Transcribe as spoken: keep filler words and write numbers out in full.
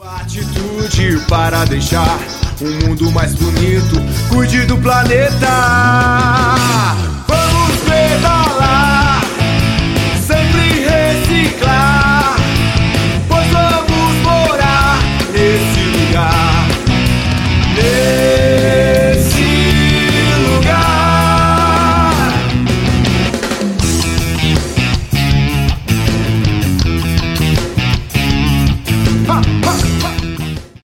Atitude para deixar um mundo mais bonito. Cuide do planeta.